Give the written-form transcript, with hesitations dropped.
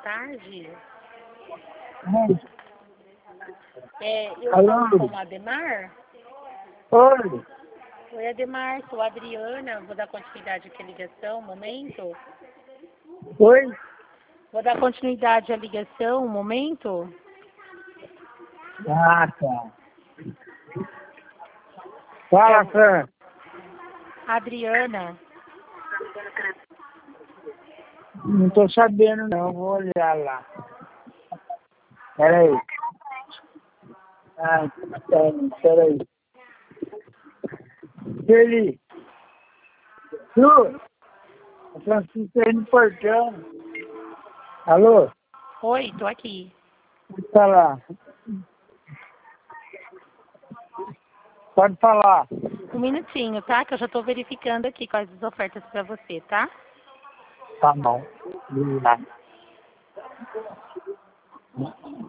tarde. Hum. Eu Alô? falo com o Ademar. Oi. Oi, Ademar, sou a Adriana. Vou dar continuidade aqui à ligação, um momento. Oi. Vou dar continuidade à ligação, um momento. Ah, tá. Fala, Fran. Adriana. Não tô sabendo, não. Vou olhar lá. Peraí. Ah, peraí. Ele. Tu? A Francisca aí no portão. Alô? Oi, tô aqui. Pode falar. Pode falar. Um minutinho, tá? Que eu já tô verificando aqui quais as ofertas pra você, tá? Tá bom. Vamos lá.